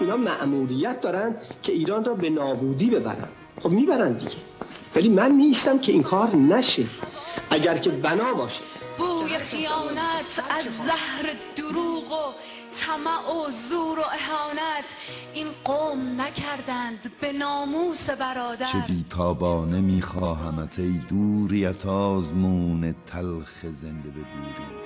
اینا مأموریت دارن که ایران را به نابودی ببرن. خب میبرن دیگه، ولی من نیستم که این کار نشه. اگر که بنا باشه بوی خیانت از زهر دروغ و طمع و زور و اهانت این قوم نکردند به ناموس برادر. چه بیتابانه میخواهمت ای دوریت آزمون تلخ زنده به گوری.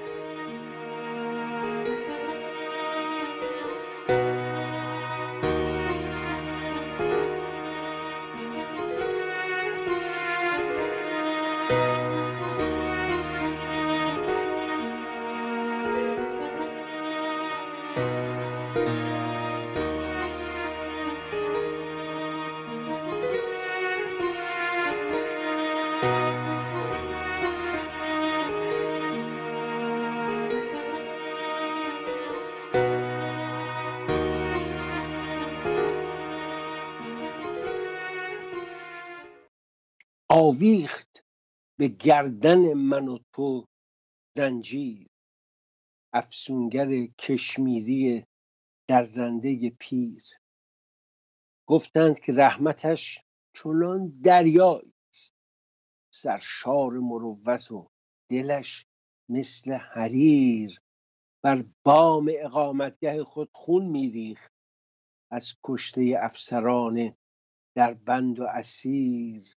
آویخت به گردن من و تو زنجیر، افسونگر کشمیری درنده پیر. گفتند که رحمتش چنان دریایی، سرشار مروت و دلش مثل حریر. بر بام اقامتگه خود خون میریخت از کشته افسران در بند و اسیر.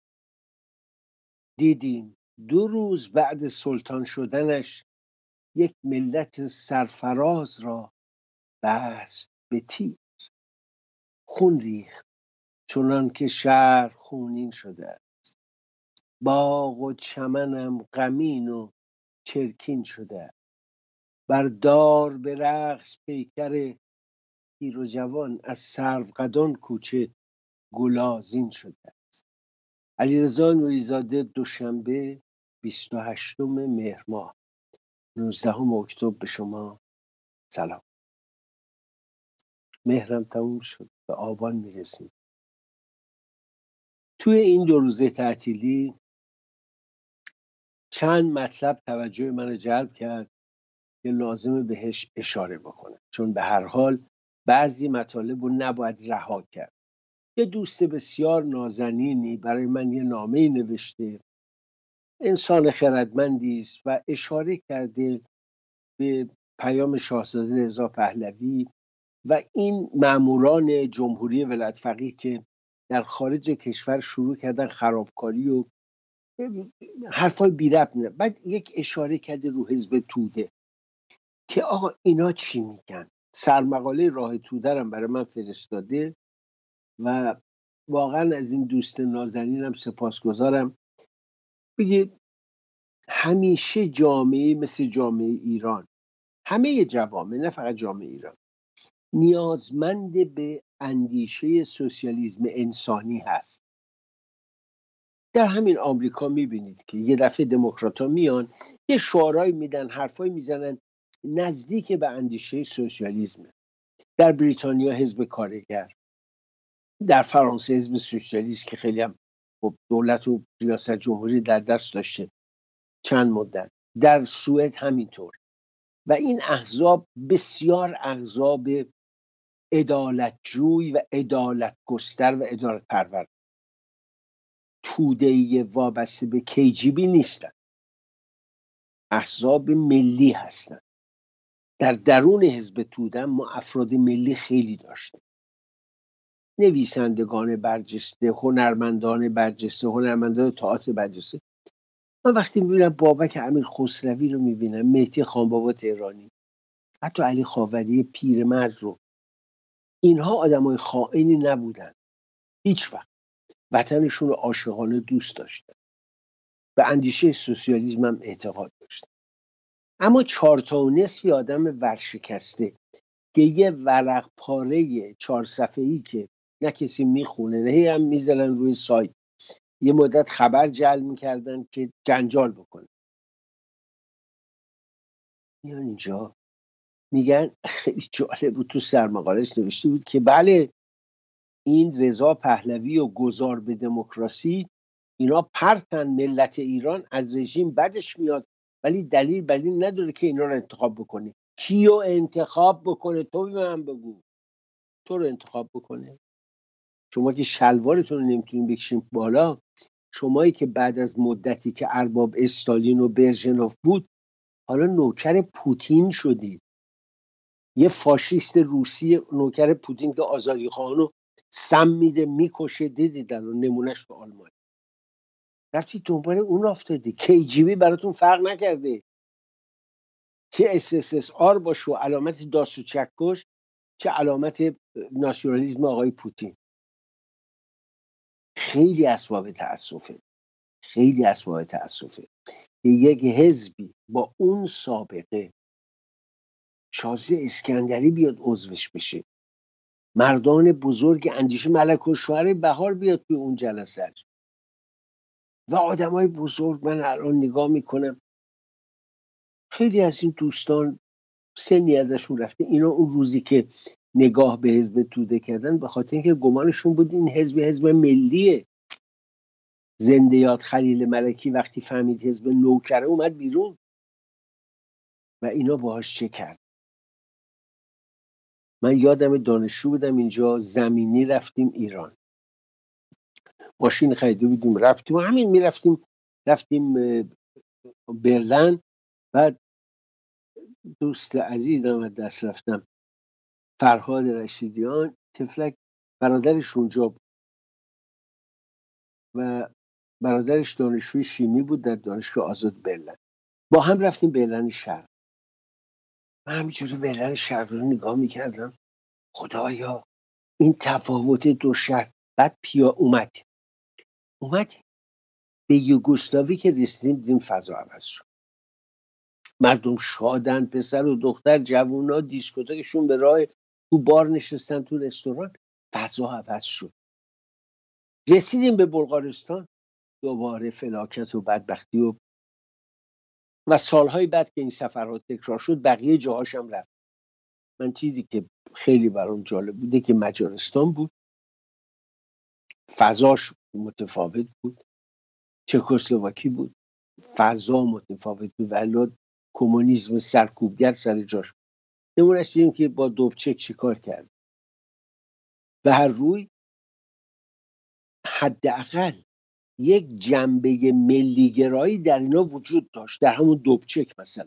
دیدیم 2 روز بعد سلطان شدنش یک ملت سرفراز را بست به تیر. خون ریخت چنان که شهر خونین شده، باغ و چمنم غمین و چرکین شده. بر دار به رقص پیکر پیر و جوان، از سروقدان کوچه گلازین شده. علیرضا نوری‌زاده، دوشنبه 28 مهر ماه 19 اکتبر به شما سلام. مهرم تموم شد، به آبان میرسیم. توی این 2 روزه تعطیلی چند مطلب توجه من جلب کرد که لازمه بهش اشاره بکنم، چون به هر حال بعضی مطالب رو نباید رها کرد. یه دوست بسیار نازنینی برای من یه نامه‌ای نوشته، انسان خردمندی است و اشاره کرده به پیام شاهزاده رضا پهلوی و این ماموران جمهوری ولایت فقیه که در خارج کشور شروع کردن خرابکاری و حرفای بی ربط می‌زنن. بعد یک اشاره کرده رو حزب توده که آقا اینا چی میگن. سرمقاله راه توده رو برای من فرستاده و واقعا از این دوست نازنینم سپاسگزارم. بگید همیشه جامعه مثل جامعه ایران، همه جوامع نه فقط جامعه ایران، نیازمند به اندیشه سوسیالیسم انسانی هست. در همین آمریکا میبینید که یه دفعه دموکرات‌ها میان یه شعارهایی میدن، حرفایی میزنن نزدیک به اندیشه سوسیالیسم. در بریتانیا حزب کارگر، در فرانسه حزب سوسیالیست که خیلی هم خب دولت و ریاست جمهوری در دست داشته چند مدت، در سوئد همینطور. و این احزاب بسیار احزاب عدالتجوی و عدالت گستر و عدالت پرور، توده‌ای وابسته به KGB نیستن، احزاب ملی هستن. در درون حزب توده ما افراد ملی خیلی داشتیم، نویسندگان برجسته، هنرمندان برجسته، هنرمندان تئاتر برجسته. من وقتی میبینم بابک امیر خسروی رو میبینم، مهدی خانبابا تهرانی، حتی علی خاوری پیرمرد رو، اینها آدمای خائنی نبودن، هیچ وقت وطنشون رو عاشقانه دوست داشتن، به اندیشه سوسیالیسم هم اعتقاد داشتن. اما 4 تا و نصفی آدم ورشکسته که یه ورق پاره 4 صفحه‌ای که نه کسی میخونه، نه هی هم میزنن روی سایت، یه مدت خبر جعل میکردن که جنجال بکنه، میان اینجا میگن خیلی جالب بود، تو سرمقاله‌اش نوشته بود که بله این رضا پهلوی و گذار به دموکراسی اینا پرتن، ملت ایران از رژیم بدش میاد ولی دلیل بر این نداره که اینا رو انتخاب بکنه. کیو انتخاب بکنه تو به من بگو. تو رو انتخاب بکنه؟ شما که شلوارتون رو نمیتونین بکشین بالا، شمایی که بعد از مدتی که ارباب استالین و برژنوف بود حالا نوکر پوتین شدید. یه فاشیست روسی نوکر پوتین که آزادی خانو سم میده میکشه، دیدید الان نمونهش تو آلمان. رفتی دنبال اون افتادی. KGB براتون فرق نکرده چه SSSR باشه و علامت داس و چکش، چه علامت ناسیونالیسم آقای پوتین. خیلی اسباب تأسفه، خیلی اسباب تأسفه که یک حزبی با اون سابقه شازده اسکندری بیاد عضوش بشه، مردان بزرگ اندیشه ملک الشعراء بهار بیاد توی اون جلسه و آدمای بزرگ. من الان نگاه میکنم خیلی از این دوستان سنی ازشون رفته، اینا اون روزی که نگاه به حزب توده کردن به خاطر اینکه گمانشون بود این حزب ملیه. زنده یاد خلیل ملکی وقتی فهمید حزب نوکره اومد بیرون و اینا باهاش چه کرد. من یادم دانشجو بودم اینجا، زمینی رفتیم ایران، ماشین خریده بودیم رفتیم و همین رفتیم برلن. بعد دوست عزیزم از دست رفتم فرهاد رشیدیان، تفلک برادرش اونجا بود و برادرش دانشجوی شیمی بود در دانشگاه آزاد برلن. با هم رفتیم برلن شرق. من همینجوری برلن شرق رو نگاه میکردم، خدایا این تفاوت دو شهر. بعد اومد به یوگسلاوی که رسیدیم دیدیم فضا عوض شد. مردم شادن، پسر و دختر، جوونا دیسکوتکشون به راه، تو بار نشستن، تو رستوران. فضا عوض شد. رسیدیم به بلغارستان، دوباره فلاکت و بدبختی و سالهای بعد که این سفرها تکرار شد بقیه جاهاش هم رفت. من چیزی که خیلی برام جالب بوده که مجارستان بود، فضاش متفاوت بود. چکسلواکی بود، فضا متفاوت بود، ولی کمونیسم سرکوبگر سر جاش. نمونش دیدیم که با دوبچک چیکار کرد. به هر روی حداقل یک جنبه ملیگرایی در اینا وجود داشت، در همون دوبچک مثلا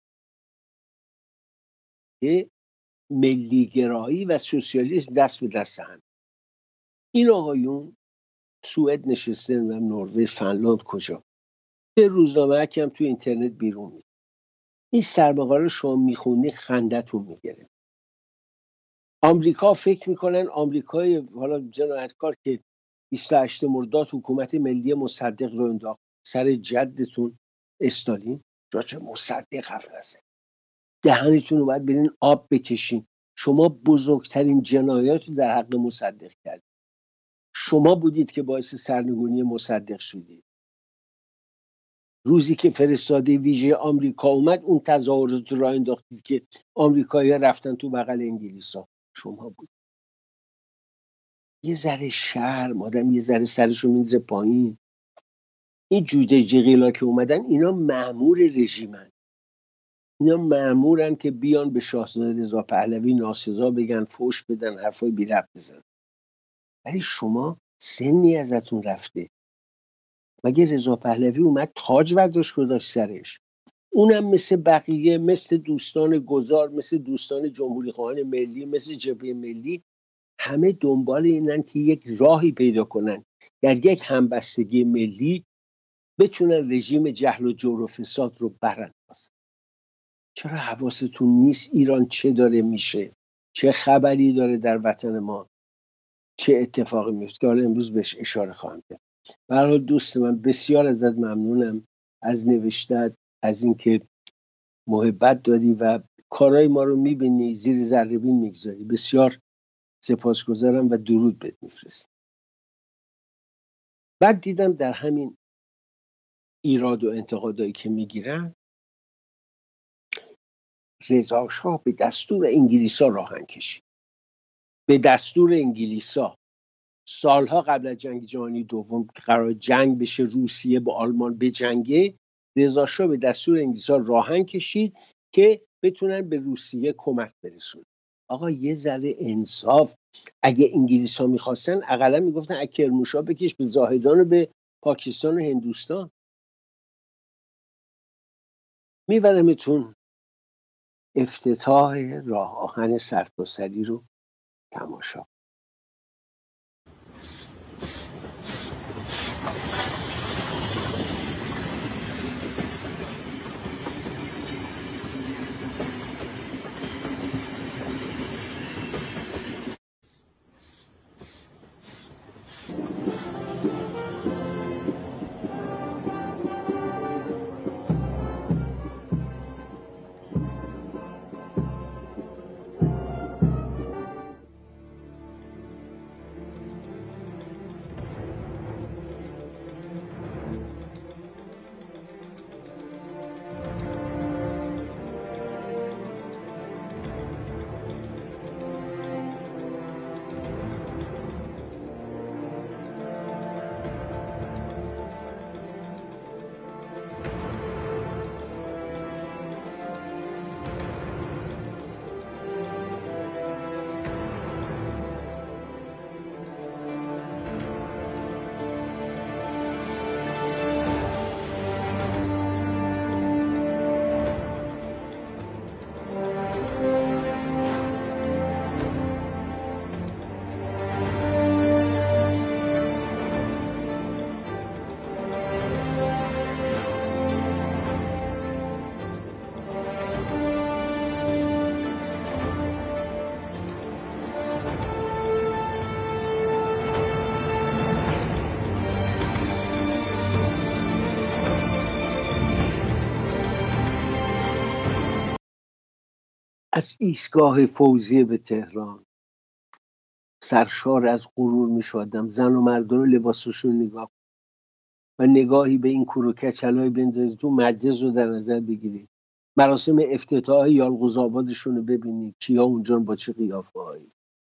که ملیگرایی و سوسیالیسم دست به دست هم. این آقایون سوئد نشستن و نروژ، فنلاند، کجا یه روزنامه هم تو اینترنت بیرون میاد. این سرمقاله رو شما میخونی خندتون میگیره. آمریکا فکر میکنن آمریکای حالا جنایتکار که 28 مرداد حکومت ملی مصدق رو انداخت سر جدتون استالین، راجع مصدق حرف نزن، دهنتون رو باید برین آب بکشین. شما بزرگترین جنایات رو در حق مصدق کردید. شما بودید که باعث سرنگونی مصدق شدید. روزی که فرستاده ویژه آمریکا اومد اون تظاهرات رو راه انداختید که آمریکایی‌ها رفتن تو بغل انگلیسا. شما بود. یه ذره شرم، آدم یه ذره سرشو میندازه پایین. این جوجه جغیلا که اومدن اینا مأمور رژیمن، اینا مأمورن که بیان به شاهزاده رضا پهلوی ناسزا بگن، فوش بدن، حرفای بی ربط بزنن. ولی شما سنی ازتون رفته. مگه رضا پهلوی اومد تاج برداشت گذاشت سرش؟ اونم مثل بقیه، مثل دوستان گذار، مثل دوستان جمهوری خواهان ملی، مثل جبهه ملی، همه دنبال اینن که یک راهی پیدا کنن در یک همبستگی ملی بتونن رژیم جهل و جور و فساد رو براندازن. چرا حواستون نیست ایران چه داره میشه؟ چه خبری داره در وطن ما؟ چه اتفاقی میفته که حالا امروز بهش اشاره خواهم کرد. به هر حال دوست من بسیار ازت ممنونم از نوشتت، از اینکه محبت داری و کارهای ما رو میبینی، زیر ذره بین میگذاری. بسیار سپاسگزارم و درود بهت میفرستم. بعد دیدم در همین ایراد و انتقادایی که میگیرن، رضا شاه به دستور انگلیسا راهن کشید. به دستور انگلیسا سالها قبل از جنگ جهانی دوم که قرار جنگ بشه، روسیه با آلمان بجنگه، رضا شاه به دستور انگلیسا راهن کشید که بتونن به روسیه کمک برسونن. آقا یه ذره انصاف. اگه انگلیس ها میخواستن اقلا میگفتن از کرمانشاه بکش به زاهدان و به پاکستان و هندوستان. میبرمتون افتتاح راه آهن سرتاسری رو تماشا. از ایستگاه فوزیه به تهران سرشار از غرور می شدم. زن و مردان رو لباسشون نگاه و نگاهی به این کور و کچلای بندازید تو مجلس رو در نظر بگیرید. مراسم افتتاح یالقوز آبادشون رو ببینید کیا اونجا با چه قیافه هایی.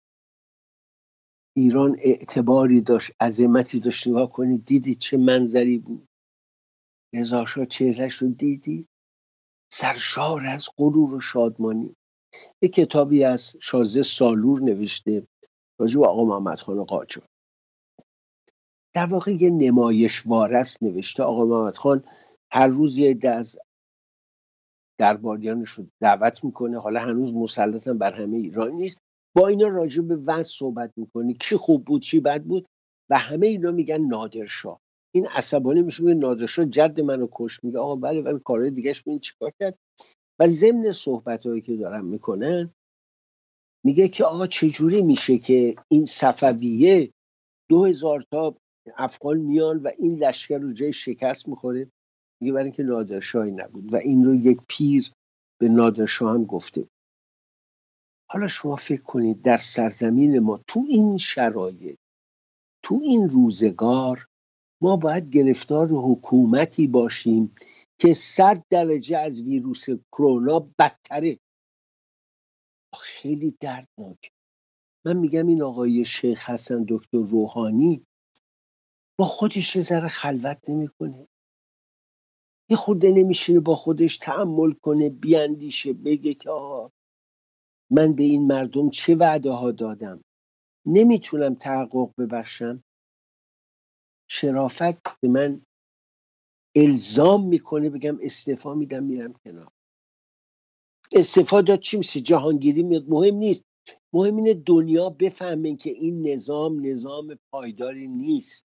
ایران اعتباری داشت، عظمتی داشت. نگاه کنید دیدید چه منظری بود. رضا شاه چهرهش رو دیدید سرشار از غرور و شادمانی. یک کتابی از شازده سالور نوشته راجع به آقا محمد خان قاجار. در واقع یه نمایش وارست نوشته. آقا محمد خان هر روز یه عده از درباریانش رو دعوت میکنه. حالا هنوز مسلطن بر همه ایران نیست. با اینا راجع به وضع صحبت میکنه، کی خوب بود چی بد بود و همه اینا میگن نادرشاه. این عصبانی میشه میگه نادرشاه جد منو کش. میگه آقا بله ولی کارهای دیگه‌اش ببین چیکار کرد. و ضمن صحبتایی که دارن میکنن میگه که آقا چجوری میشه که این صفویه 2000 تا افغان میان و این لشکر رو جای شکست میخوره. میگه برای اینکه نادرشاهی نبود و این رو یک پیر به نادرشاه هم گفته. حالا شما فکر کنید در سرزمین ما تو این شرایط تو این روزگار ما باید گرفتار حکومتی باشیم که 100 درجه از ویروس کرونا بدتره. خیلی دردناک. من میگم این آقای شیخ حسن دکتر روحانی با خودش یه ذره خلوت نمیکنه، یه خورده نمیشینه با خودش تأمل کنه، بیاندیشه، بگه که آقا من به این مردم چه وعده ها دادم، نمیتونم تحقق ببخشم. شرافت به من الزام میکنه بگم استعفا میدم میرم کنار. استعفا داد چی میشه؟ جهانگیری میاد؟ مهم نیست. مهم اینه دنیا بفهمه که این نظام پایداری نیست.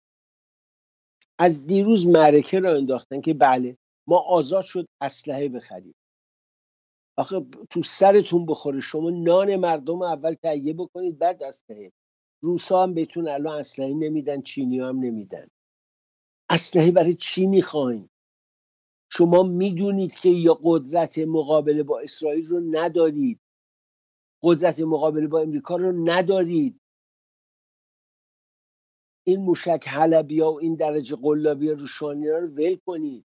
از دیروز معرکه را انداختن که بله ما آزاد شد اسلحه بخریم. آخه تو سرتون بخوره شما نان مردم اول تهیه بکنید بعد اسلحه. روسا هم بهتون الان اسلحه نمیدن، چینی هم نمیدن. اسلحه برای چی میخواین؟ شما میدونید که یا قدرت مقابله با اسرائیل رو ندارید، قدرت مقابله با امریکا رو ندارید. این موشک حلبی ها و این درجه قلابی روشانی ها رو ول کنید.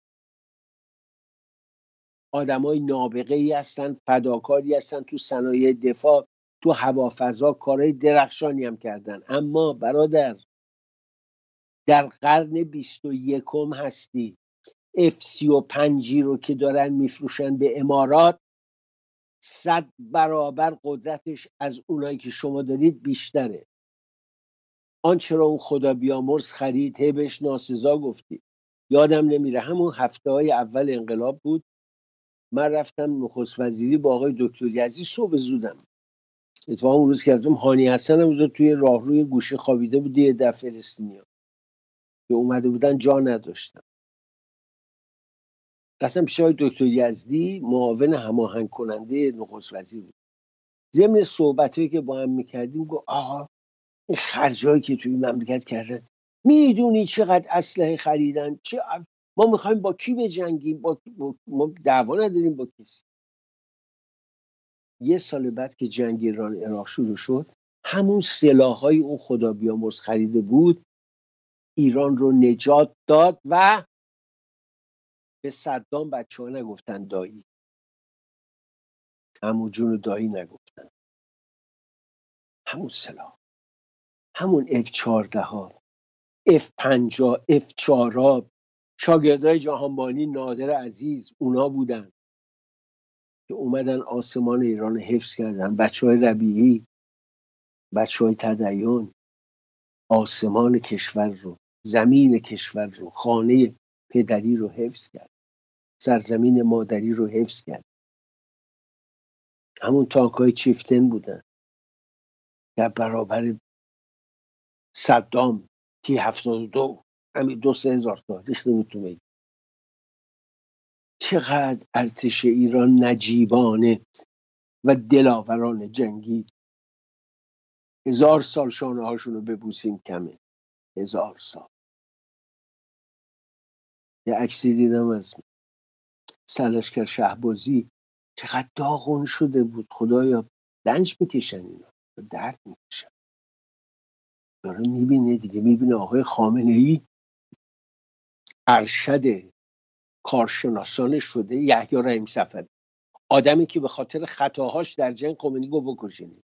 آدمای نابغه ای هستن، فداکاری هستن، تو صنایع دفاع تو هوافضا کارهای درخشانی هم کردن. اما برادر در قرن 21 هستی. F-35 رو که دارن میفروشن به امارات 100 برابر قدرتش از اونایی که شما دارید بیشتره. آنچه را اون خدا بیامرز خرید، هی بهش ناسزا گفتی. یادم نمیره همون هفته‌های اول انقلاب بود، من رفتم نخست وزیری با آقای دکتر یزدی صبح زودم. اتفاقا اون روز که رفتم هانی حسن هم اونجا توی راهروی گوشه خوابیده بود، یه دفعه فلسطینیا که اومده بودن جا نداشتن. رفتم پیش آقای دکتر یزدی، معاون هماهنگ کننده نخست وزیر بود. ضمن صحبتایی که با هم میکردیم گفت آقا این خرجایی که توی مملکت کردن، میدونی چقدر اسلحه خریدن؟ ما میخوایم با کی بجنگیم؟ ما دعوا نداریم با کسی. یه سال بعد که جنگ ایران عراق شروع شد، همون سلاح‌های اون خدا بیامرز خریده بود ایران رو نجات داد و به صدام بچه‌ها نگفتن دایی، عمو جون دایی نگفتن. همون سلاح، همون F-14 ها، F-50، F-4 ها، شاگردای جهانبانی نادر عزیز اونا بودن که اومدن آسمان ایران حفظ کردن. بچه‌های ربیعی، بچه‌های تدین، آسمان کشور رو، زمین کشور رو، خانه پدری رو حفظ کرد، سرزمین مادری رو حفظ کرد. همون تانک‌های چیفتن بودن در برابر صدام T-72 همین 2-3 هزار تا ریخته بود تو میدون. چقدر ارتش ایران نجیبانه و دلاورانه جنگید. 1000 سال شانه هاشون رو ببوسیم کمه. 1000 سال. یه عکسی دیدم از سرلشکر شهبازی، چقدر داغون شده بود. خدایا رنج میکشن اینا، درد میکشن. داره میبینه دیگه، میبینه آقای خامنه‌ای ارشد کارشناسان شده یحیی رحیم صفوی، آدمی که به خاطر خطاهاش در جنگ خمینی رو بکشید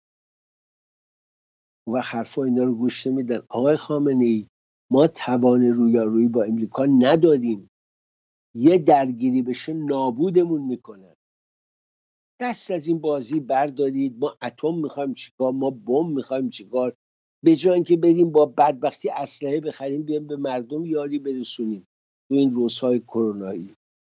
و حرفا اینا رو گوش نمیدن. آقای خامنه‌ای ما توان رویارویی با امریکا نداریم، یه درگیری بشه نابودمون میکنن. دست از این بازی بردارید. ما اتم میخوایم چیکار، ما بمب میخوایم چیکار، به جای اینکه بریم با بدبختی اسلحه بخریم بیام به مردم یاری برسونیم تو این روزهای کرونایی.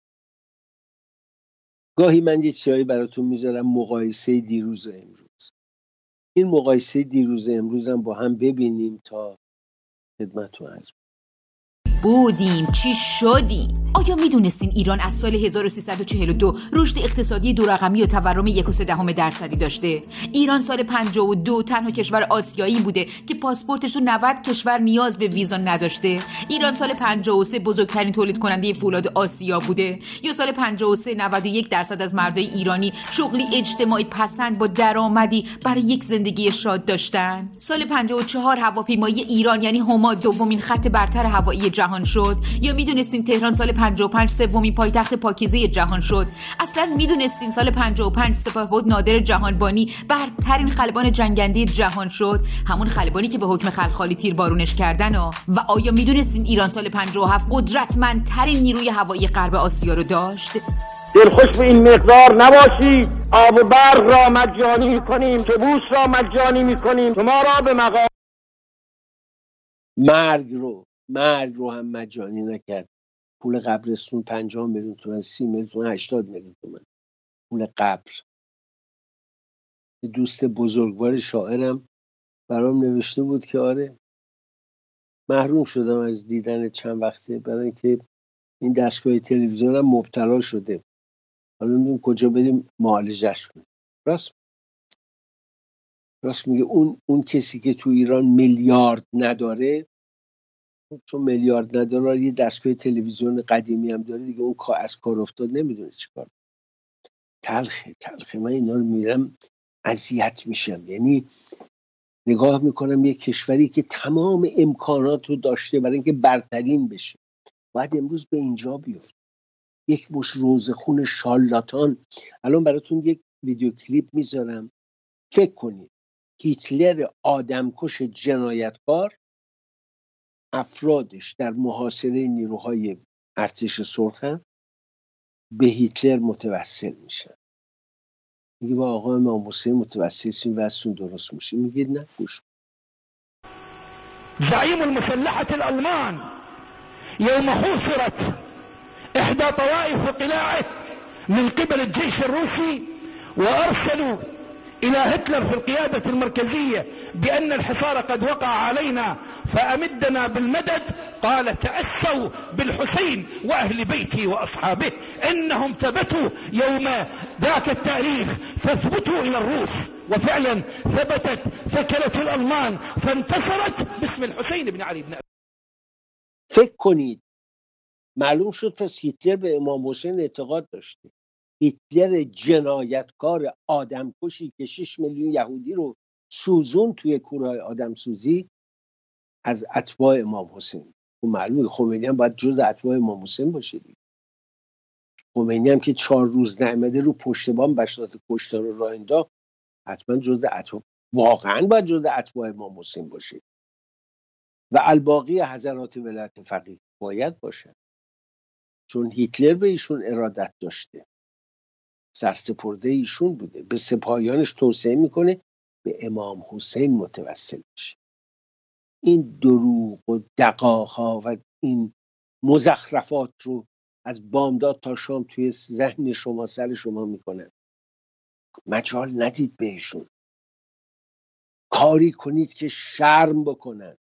گاهی من یه چیزایی براتون میذارم، مقایسه دیروز و امروز. این مقایسه دیروز امروز هم با هم ببینیم تا خدمتتون عرض. بودیم چی شدیم؟ آیا میدونستین ایران از سال 1342 رشد اقتصادی دو رقمی و تورم 1.3% داشته؟ ایران سال 52 تنها کشور آسیایی بوده که پاسپورتش رو 90 کشور نیاز به ویزا نداشته. ایران سال 53 بزرگترین تولید کننده فولاد آسیا بوده. یا سال 53 91% از مردای ایرانی شغلی اجتماعی پسند با درآمدی برای یک زندگی شاد داشتن. سال 54 هواپیمایی ایران یعنی هما دومین خط برتر هوایی جهان شد. یا میدونستین تهران سال 55 سومین پایتخت پاکیزه جهان شد؟ اصلا میدونستین سال 55 سپاهبد نادر جهانبانی برترین خلبان جنگنده جهان شد، همون خلبانی که به حکم خلخالی تیربارونش کردن و آیا میدونستین ایران سال 57 قدرتمندترین نیروی هوایی غرب آسیا رو داشت؟ دلخوش به این مقدار نباشید. آب و برق را مجانی میکنیم، اتوبوس را مجانی میکنیم، شما را به مقام مرگ رو هم مجانی نکرد. پول قبرستون 50 میلیون تومن، 30 میلیون تومن، 80 میلیون تومن پول قبر. دوست بزرگوار شاعرم برام نوشته بود که آره محروم شدم از دیدن چند وقته، برای اینکه این دستگاه تلویزیون هم مبتلا شده، حالا نمیدونم کجا بریم معالجهش کنیم. راست میگه. اون کسی که تو ایران میلیارد نداره، چون میلیارد نداره یه دستگاه تلویزیون قدیمی هم داره دیگه، اون از کار افتاد نمیدونه چیکار. تلخه من اینا رو میرم اذیت میشم. یعنی نگاه میکنم یه کشوری که تمام امکانات رو داشته برای اینکه برترین بشه، باید امروز به اینجا بیفته. یک مش روزخون شالاتان. الان براتون یک ویدیو کلیپ میذارم، فکر کنید هیتلر آدمکش جنایتکار افرادش در محاصره نیروهای ارتش سرخ به هیتلر متوسل میشن. میگه با آقا امام حسین متوسلیم وضعتون درست میشه. میگه نه گوش. زعيم المسلحة الألمان يوم حوصرت إحدى طوائف قلاعه من قبل الجيش الروسي وأرسلوا إلى هتلر في القيادة المركزية بأن الحصار قد وقع علينا فأمدنا بالمدد، قال تأسوا بالحسين وأهل بيتي وأصحابه إنهم ثبتوا يوم ذاك التاريخ فاثبتوا إلى الروس. وفعلا ثبتت ثكلة الألمان فانتصرت باسم الحسين بن علي بن أبي. فکر کنید معلوم شد پس هیتلر به امام حسین اعتقاد داشته. هیتلر جنایتکار آدمکشی که 6 میلیون یهودی رو سوزون توی کورهای آدمسوزی از اتباع امام حسین. و معلومه خمینی هم باید جز اتباع امام حسین باشه. خمینی هم که 4 روز نعمده رو پشت بام بشارت کشتار رو راه انداخت، حتما جز اتباع، واقعا باید جز اتباع امام حسین باشه. و الباقی حضرات ولایت فقیه باید باشه، چون هیتلر به ایشون ارادت داشته، سرسپرده ایشون بوده، به سپاهیانش توصیه میکنه به امام حسین متوسل بشه. این دروغ و دغاها و این مزخرفات رو از بامداد تا شام توی ذهن شما، سر شما میکنن. مجال ندید بهشون. کاری کنید که شرم بکنن.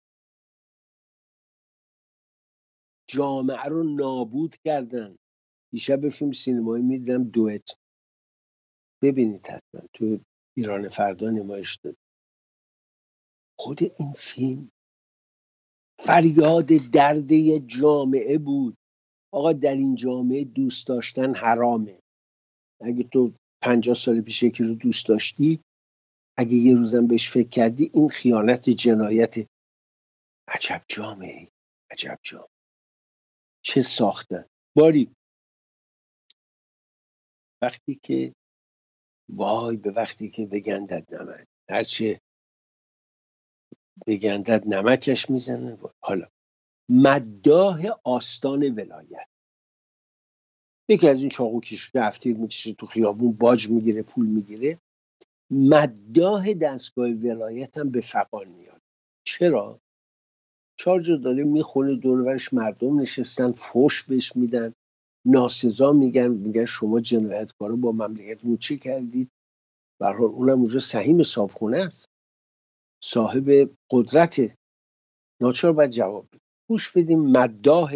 جامعه رو نابود کردن. دیشب فیلم سینمایی میدیدم دوئت، ببینید حتما، تو ایران فردا نمایش داد. خود این فیلم فریاد درد یه جامعه بود. آقا در این جامعه دوست داشتن حرامه. اگه تو 50 سال پیش یکی رو دوست داشتی، اگه یه روزم بهش فکر کردی، این خیانت، جنایت. عجب جامعه، عجب جامعه. چه ساختن. باری وقتی که وای به وقتی که بگندد نمک، هرچه بگندد نمکش میزنه. حالا مداح آستان ولایت، یکی از این چاقو کشی که هفتیر میکشه تو خیابون، باج میگیره، پول میگیره، مداح دستگاه ولایت هم به فغان میاد. چرا؟ 4 جا داره میخونه، دور برش مردم نشستن، فوش بهش میدن، ناسزا میگن شما جنایتکارا با مملکتمون چه کردید. به هر حال اونم اونجا سهیم صاحبخونه است، صاحب قدرت، ناچار باید جواب بده. گوش بدیم مداح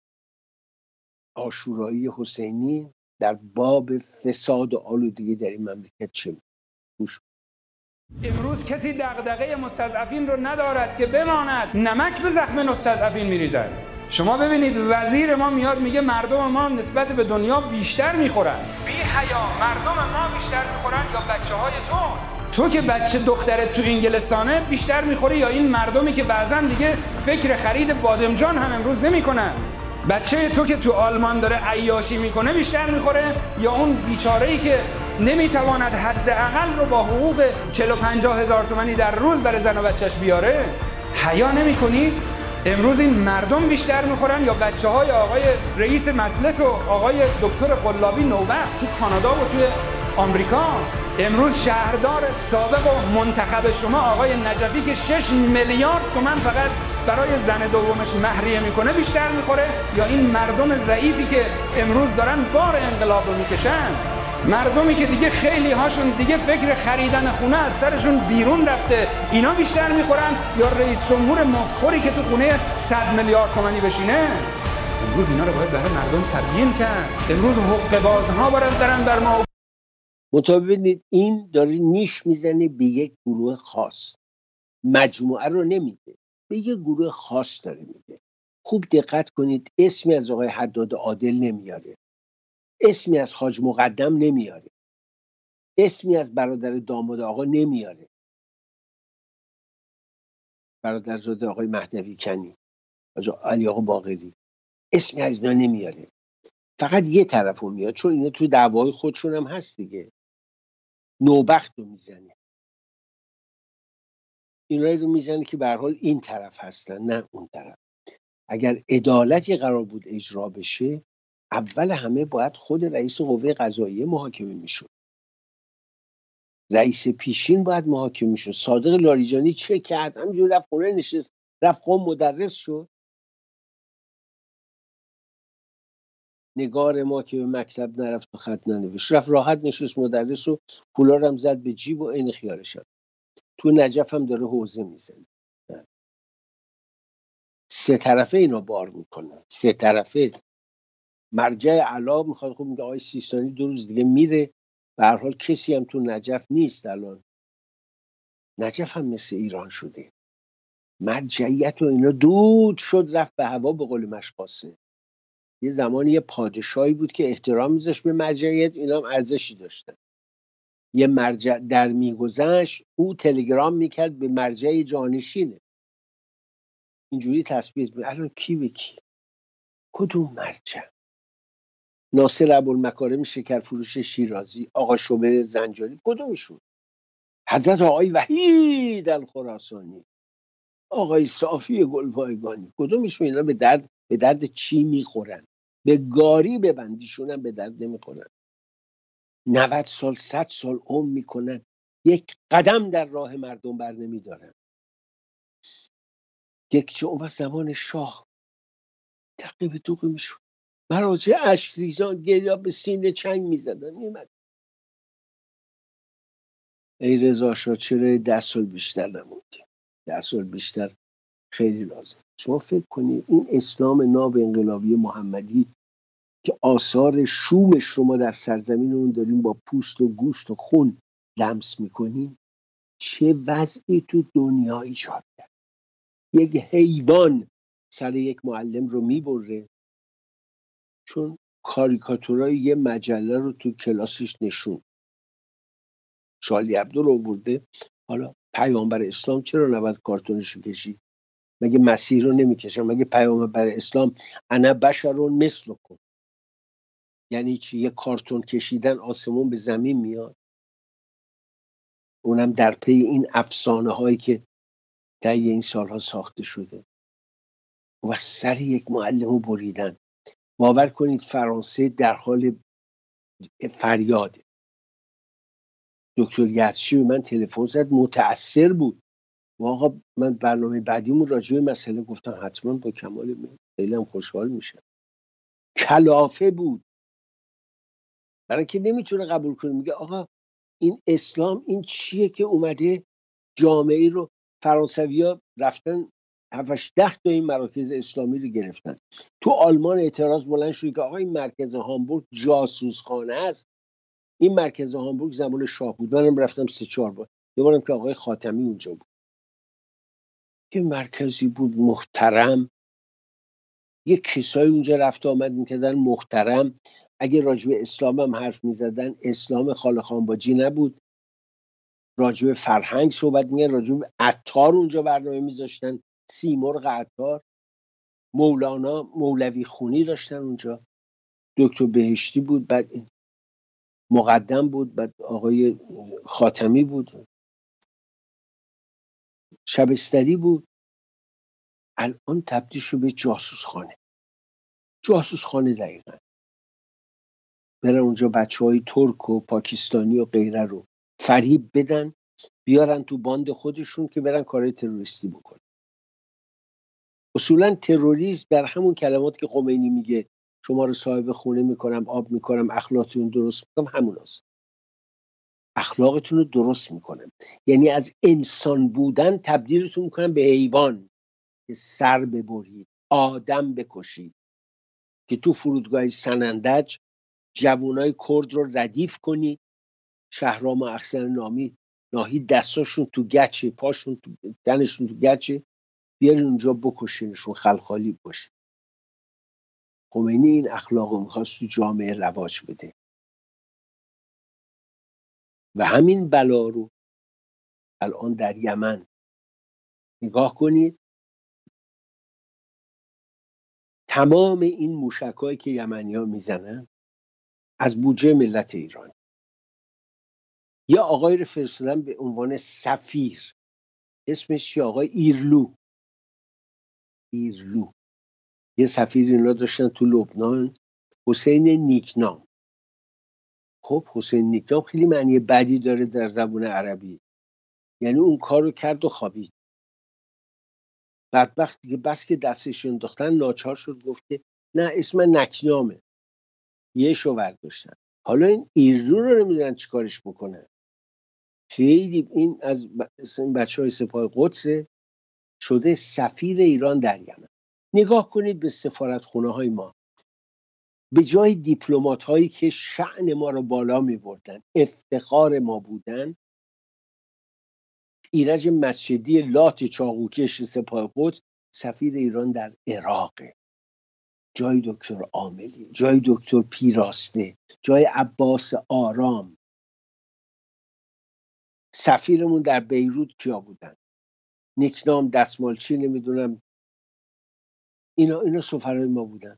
عاشورایی حسینی در باب فساد و آلودگی در این مملکت چه میگه. گوش. امروز کسی دغدغه مستضعفین رو ندارد که بماند نمک به زخم مستضعفین میریزد. شما ببینید وزیر ما میاد میگه مردم ما نسبت به دنیا بیشتر میخورن. بی حیا، مردم ما بیشتر میخورن یا بچه‌های تو که بچه دخترت تو انگلستانه بیشتر میخوری، یا این مردمی که بعضن دیگه فکر خرید بادمجان هم امروز نمیکنن؟ بچه تو که تو آلمان داره عیاشی میکنه بیشتر میخوره، یا اون بیچاره‌ای که نمیتواند حداقل رو با حقوق 40-50 هزار تومانی در روز برای زن و بچهش بیاره؟ حیا نمیکنی؟ امروز این مردم بیشتر میخورن یا بچه‌های آقای رئیس مجلس و آقای دکتر قلابی نوبخت تو کانادا و توی آمریکا؟ امروز شهردار سابق و منتخب شما آقای نجفی که 6 میلیارد تومان فقط برای زن دومش مهریه میکنه بیشتر میخوره، یا این مردم ضعیفی که امروز دارن بار انقلاب رو میکشن؟ مردمی که دیگه خیلی هاشون دیگه فکر خریدن خونه از سرشون بیرون رفته، اینا بیشتر میخورن یا رئیس جمهور مفتخوری که تو خونه 100 میلیارد تومانی بشینه؟ امروز اینا رو باید برای مردم تبیین کرد. امروز حقه‌بازها دارن بر ما. مطابقید این داره نیش میزنه به یک گروه خاص، مجموعه رو نمیگه، به یک گروه خاص داره میگه. خوب دقت کنید، اسمی از آقای حداد عادل نمیاره، اسمی از حاج مقدم نمیاره، اسمی از برادر داماد آقا نمیاره، برادرزاده آقای مهدوی کنی، علی آقا باقری، اسمی از اینا نمیاره. فقط یه طرف رو میاد، چون اینا توی دعوای خودشون هم هست دیگه. نوبخت رو میزنه، اینایی رو میزنه که به هر حال این طرف هستن نه اون طرف. اگر عدالتی قرار بود اجرا بشه، اول همه باید خود رئیس قوه قضاییه محاکمه میشد. رئیس پیشین باید محاکمه شد. صادق لاریجانی چه کرد؟ همینجور رفت خونه نشست، رفت قم مدرس شد. نگار ما که به مکتب نرفت و خط ننوشت، رفت راحت نشست مدرس و پولارم زد به جیب و عین خیالش. تو نجف هم داره حوزه میزنه. سه طرفه اینا بار میکنن، سه طرفه. مرجع علا میخواد، خب میگه آقای سیستانی 2 روز دیگه میره، به هر حال کسی هم تو نجف نیست الان. نجف هم مثل ایران شده، مرجعیت و اینا دود شد رفت به هوا. به قول مشقاسه یه زمانی یه پادشاهی بود که احترام میذاشت به مرجعیت، اینا هم ارزشی داشتن. یه مرجع در میگذشت، او تلگرام میکرد به مرجع جانشینه، اینجوری تثبیت بود. الان کی به کی؟ کدوم مرجع؟ ناصر ابوالمکارم شکرفروش شیرازی، آقا شوبر زنجانی، کدومشون؟ حضرت آقای وحید الخراسانی، آقای صافی گلپایگانی، کدومشون؟ اینا به درد چی میخورن؟ به گاری ببندیشون هم به درد نمیخورن. 90 سال 100 سال عمر میکنن، یک قدم در راه مردم بر نمیدارن. یک چه اون زمان شاه دقیقه به دوقه میشون، مراجع اشک ریزان گریا به سینه چنگ میزدن. میمد ای رضا شاه چرا 10 سال بیشتر نموندی؟ 10 سال بیشتر خیلی لازم. شما فکر کنید این اسلام ناب انقلابی محمدی که آثار شومش رو ما در سرزمین اون داریم با پوست و گوشت و خون لمس میکنیم، چه وضعی تو دنیا ایجاد کرد. یک حیوان سر یک معلم رو میبره چون کاریکاتورای یه مجله رو تو کلاسش نشون. شالی عبدو رو آورده. حالا پیامبر اسلام چرا نباید کارتونشو کشید؟ مگه مسیح رو نمیکشن؟ مگه پیامبر اسلام انا بشرون مثلکم یعنی چی؟ یه کارتون کشیدن آسمون به زمین میاد؟ اونم در پی این افسانه هایی که طی این سالها ساخته شده. و سر یک معلم رو بریدن. باور کنید فرانسه در حال فریاده. دکتر یدشی به من تلفن زد، متأثر بود. و آقا من برنامه بعدیمون راجع به مسئله گفتم حتما با کمال میل، خیلی هم خوشحال میشم. کلافه بود، برای که نمیتونه قبول کنه. میگه آقا این اسلام این چیه که اومده جامعه رو؟ فرانسویا رفتن 7-10 تا این مراکز اسلامی رو گرفتن. تو آلمان اعتراض بلند شد که آقا این مرکز هامبورگ جاسوسخانه است. این مرکز هامبورگ زمان شاه بود، منم رفتم 3-4 بار. یه بارم که آقای خاتمی اونجا بود. یه مرکزی بود محترم، یه کسایی اونجا رفت آمد میکردن محترم. اگه راجب اسلام هم حرف میزدن، اسلام خاله خانباجی نبود، راجب فرهنگ صحبت میگن. راجب عطار اونجا برنامه میذاشتن، سیمرغ عطار. مولانا مولوی خونی داشتن اونجا. دکتر بهشتی بود، بعد مقدم بود، بعد آقای خاتمی بود، شبستری بود. الان تبدیل شد به جاسوسخانه. جاسوسخانه دقیقا. برن اونجا بچه‌های ترک و پاکستانی و غیره رو فریب بدن، بیارن تو باند خودشون که برن کارهای تروریستی بکنن. اصولا تروریسم در همون کلمات که خمینی میگه شما رو صاحب خونه میکنم، آب میکنم، اخلاقتون درست میکنم، همون هست. اخلاقتون رو درست میکنم یعنی از انسان بودن تبدیلتون میکنم به حیوان، که سر ببرید، آدم بکشید، که تو فرودگاه سنندج جوانای کرد رو ردیف کنید. شهرام و احسن ناهی دستاشون تو گچه، پاشون تو تنشون تو گچه، بیارین اونجا بکشینشون، خلخالی باشه. خمینی این اخلاق رو میخواست تو جامعه رواج بده و همین بلا رو الان در یمن نگاه کنید. تمام این موشکایی که یمنی‌ها میزنن از بودجه ملت ایران. یه آقای رو فرستادن به عنوان سفیر، اسمش چیه؟ آقای ایرلو. یه سفیر اینا داشتن تو لبنان، حسین نیکنام. خب حسین نیکنام خیلی معنی بدی داره در زبان عربی، یعنی اون کار رو کرد و خوابید. بدبخت دیگه بس که دستش انداختن ناچار شد گفت که نه اسم من نکنامه، یه شو برداشتن. حالا این ایرزو رو نمیدونن چی کارش بکنن. خیلی این از بچه های سپاه قدس شده سفیر ایران در یمن. نگاه کنید به سفارتخونه های ما، به جای دیپلمات هایی که شأن ما رو بالا می بردن، افتخار ما بودن، ایرج مسجدی لات چاقوکش سپاه قدس سفیر ایران در عراقه، جای دکتر عاملی، جای دکتر پیراسته، جای عباس آرام. سفیرمون در بیروت کیا بودن؟ نیکنام، دستمالچی، نمیدونم، اینا سفرهای ما بودن.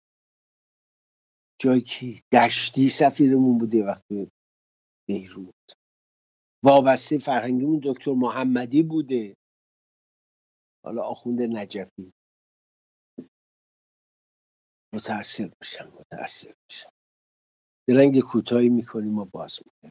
جای کی؟ دشتی سفیرمون بوده وقتی بیروت. وابسته فرهنگیمون دکتر محمدی بوده، حالا آخوند نجفی. متأثر میشم. درنگ کوتاهی میکنیم و باز میکنیم.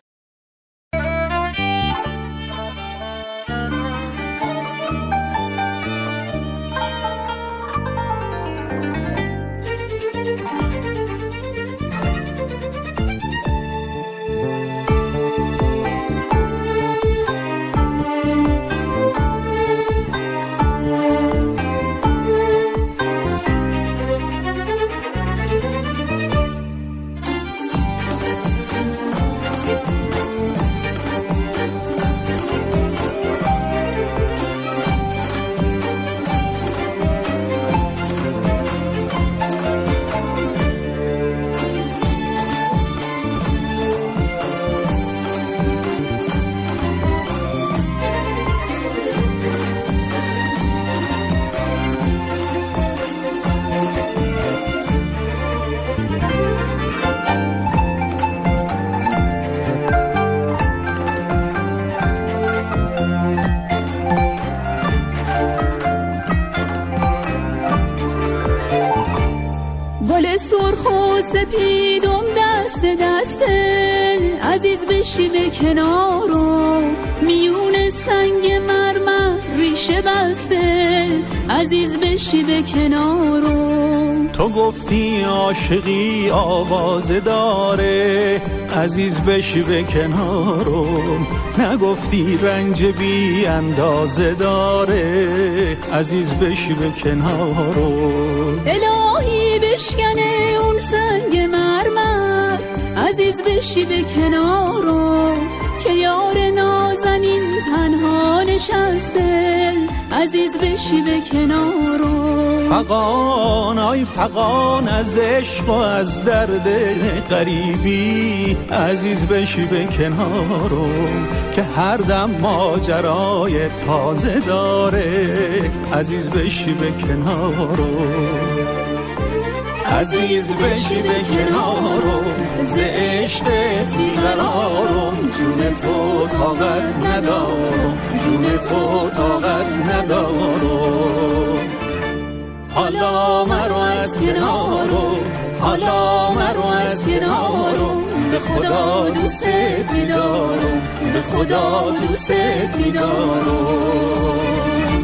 سپیدم دست عزیز بشی به کنارو، میون سنگ مرمر ریشه بسته عزیز بشی به کنارو. تو گفتی عاشقی آواز داره عزیز بشی به کنارم، نگفتی رنج بی اندازه داره عزیز بشی به کنارم. الهی بشکنه اون سنگ مرمر عزیز بشی به کنارم، که یار نازنین تنها نشسته عزیز بشی به کنارم. فغان آی فغان از عشق و از درد غریبی عزیز بشی به کنارم، که هر دم ماجرای تازه داره عزیز بشی به کنارم. عزیز بشی به کنارم ز عشقت بیقرارم، جون تو طاقت ندارم، جون تو طاقت ندارم. حالا مرو از کنارم، حالا مرو از کنارم، به خدا دوستت می‌دارم، به خدا دوستت می‌دارم.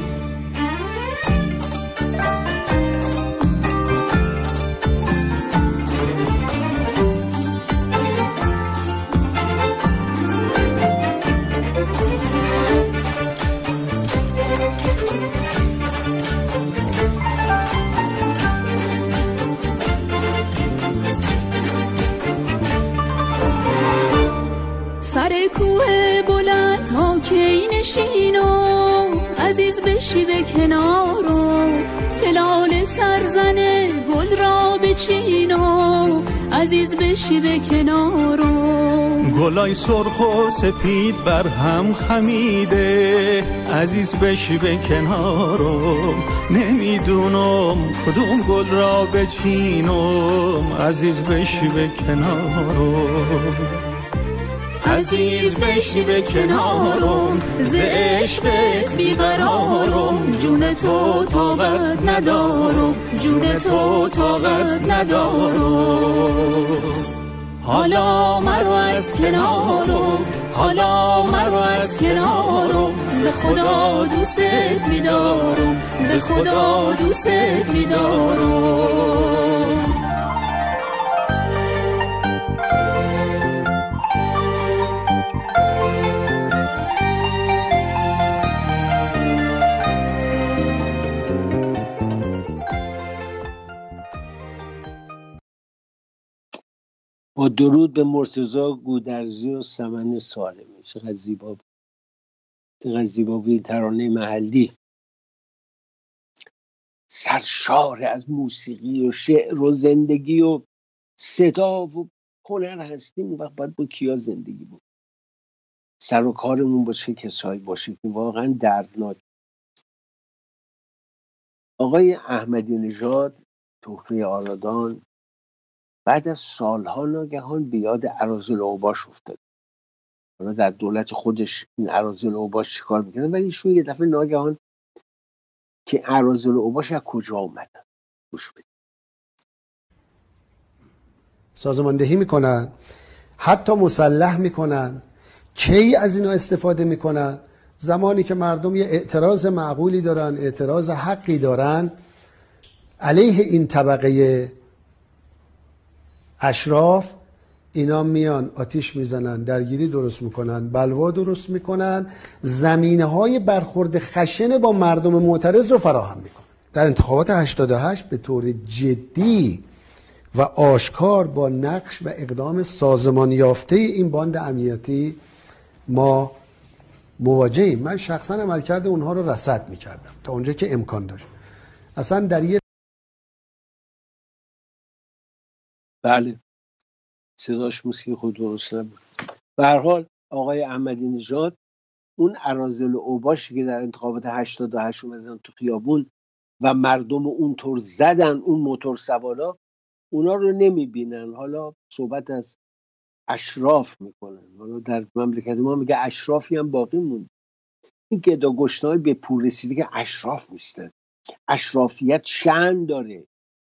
سر کوه بلند تا کی نشینم عزیز بشی به کنارم، که لاله سرزنه گل را بچینم عزیز بشی به کنارم. گلای سرخ و سپید بر هم خمیده عزیز بشی به کنارم، نمیدونم کدوم گل را بچینم عزیز بشی به کنارم. عزیز بشی به کنارم ز عشقت بیقرارم، جون تو طاقت ندارم، جون تو طاقت ندارم. حالا مرو از کنارم، حالا مرو از کنارم، به خدا دوست می‌دارم، به خدا دوست می‌دارم. با درود به مرتضی گودرزی و سمن سالمی. چقدر زیبا، چقدر زیبا بود. ترانه محلی سرشار از موسیقی و شعر و زندگی و صدا و هنر هستیم. اون وقت باید با کیا زندگی بود، سر و کارمون با چه کسایی باشه که واقعا دردناک. آقای احمدی نژاد تحفه آرادان بعد از سالها ناگهان به یاد اراذل اوباش افتاد. حالا در دولت خودش این اراذل اوباش چیکار میکنه، ولی ایشون یه دفعه ناگهان که اراذل اوباش از کجا اومدن گوش بدید. سازماندهی میکنن، حتی مسلح میکنن. کی از اینا استفاده میکنن؟ زمانی که مردم یه اعتراض معقولی دارن، اعتراض حقی دارن علیه این طبقه اشراف، اینا میان آتیش میزنن، درگیری درست میکنن، بلوا درست میکنن، زمینه‌های برخورد خشن با مردم معترض رو فراهم میکنن. در انتخابات 88 به طور جدی و آشکار با نقش و اقدام سازمان یافته این باند امنیتی ما مواجهیم. من شخصا عملکرد اونها رو رصد میکردم تا اونجا که امکان داشت. اصلا در یه بله صداش موسیقی خود درست نبود. به هر حال آقای احمدی نژاد اون اراذل اوباشی که در انتخابات 88 اومدن تو خیابون و مردم اونطور زدن اون موتور سوارا، اونا رو نمیبینن. حالا صحبت از اشراف میکنن. حالا در مملکت ما میگه اشرافی هم باقی موند. این گدا گشنای به پول رسیده که اشراف نیستن. اشرافیت شأن داره.